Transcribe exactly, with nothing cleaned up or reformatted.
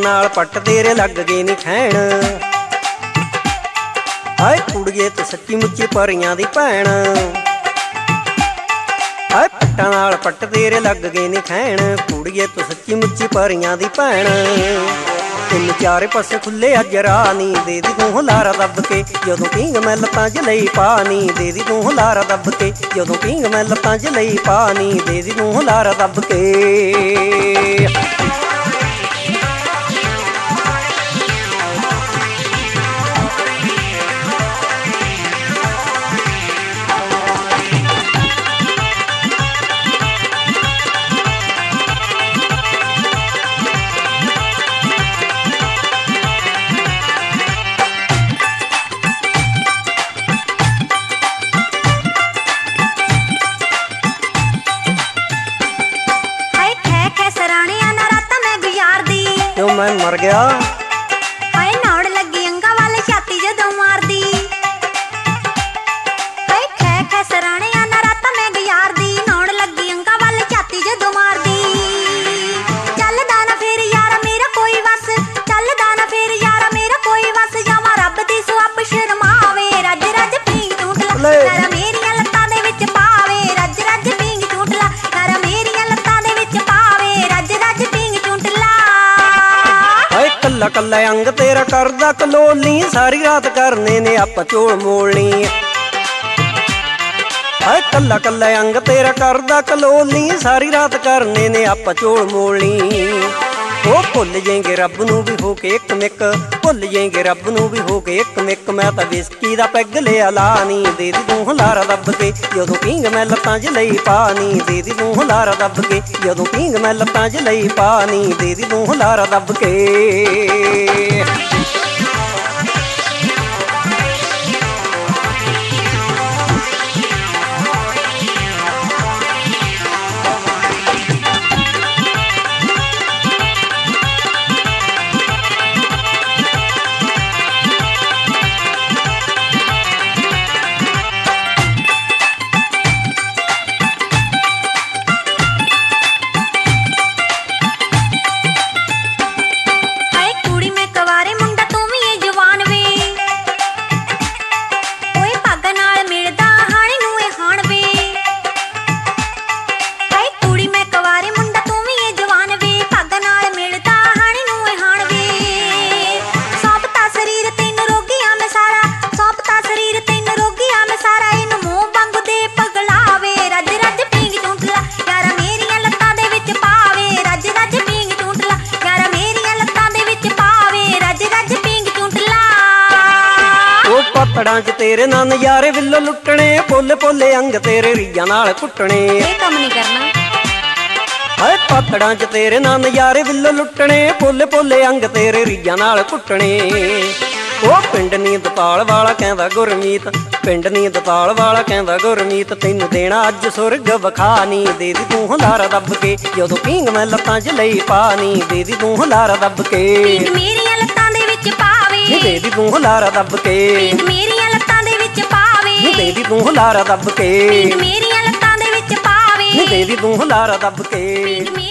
नाल पट तेरे लग गए नी खैण। हाय कुड़िए तू सच्ची मुच्ची परियां दी भैण। हाय पट्टां नाल पट तेरे लग गए नी खैण। कुड़िए तू सच्ची मुच्ची परियां दी भैण। ਤਿੰਨ ਚਾਰੇ ਪਾਸੇ ਖੁੱਲੇ ਅੱਜ ਰਾਹ ਨੀ ਦੇ ਦੀ ਤੂੰ ਹੁਲਾਰਾ ਦੱਬ ਕੇ ਜਦੋਂ ਪੀਂਗ ਮੈਂ ਲੱਤਾਂ 'ਚ ਲਈ ਪਾਣੀ ਦੇ ਦੀ ਤੂੰ ਹੁਲਾਰਾ ਦੱਬ ਕੇ ਜਦੋਂ ਪੀਂਗ ਮੈਂ ਲੱਤਾਂ 'ਚ ਲਈ ਪਾਣੀ ਦੇ ਦੀ ਤੂੰ ਹੁਲਾਰਾ ਦੱਬ ਕੇ। क्यों मैं मर गया? हाय नौड़ लगी अंगा वाले छाती जदों मारदी। हाय खै खै सराणे आना रात मैं गुजारदी। नौड़ लगी अंगा वाले छाती जदों मारदी। चलदा ना फिर यारा मेरा कोई वस चलदा ना फिर यारा मेरा कोई वस जावा रब दी सुअप शर्मावे रज रज पींग झूठला नारा मेरियां लत्तां दे विच पावे रज रज पींग झूठला नारा मेरियां लत्तां दे विच पावे रज रज पींग झूठला। कल्ला कल्ला अंग तेरा करदा कलोलनी सारी रात करने ने आपां चोल मोलनी। हाय कल्ला कल्ला अंग तेरा करदा कलोलनी सारी रात करने ने आपां चोल मोलनी। ओ भुल जाएंगे रब नूं भी हो के एक मिक भुल जाएंगे रब नूं भी हो के एक मिक मैं तां विस्की दा पैग लिया लानी दे दी तूं हुलारा दब के जदों पींग मैं लत्तां 'च लई पानी दे दी तूं हुलारा दब के जदों पींग मैं लत्तां 'च लई पानी दे दी तूं हुलारा दब के। पत्तड़ां च तेरे ना नज़ारे विल्लो लुट्टने पोले पोले अंग तेरे रीया नाल कुट्टने। ये कम नहीं करना। हाय पत्तड़ां च तेरे ना नज़ारे विल्लो लुट्टने पोले पोले अंग तेरे रीया नाल कुट्टने। ओ पिंड नी दपाल वाला कहंदा गुरमीत पिंड नी दपाल वाला कहंदा गुरमीत तैनूं देना अज सुरग वखानी दे दी तूं हुलारा दब के जदों पींग मैं लत्तां 'च लई पानी दे दी तूं हुलारा दब के मेरियां लत्तां दे विच पावे दे दी तूं हुलारा दब के मेरियां लत्तां दे विच पावे दे दी तूं हुलारा दब के मेरियां लत्तां दे विच पावे दे दी तूं हुलारा दब के।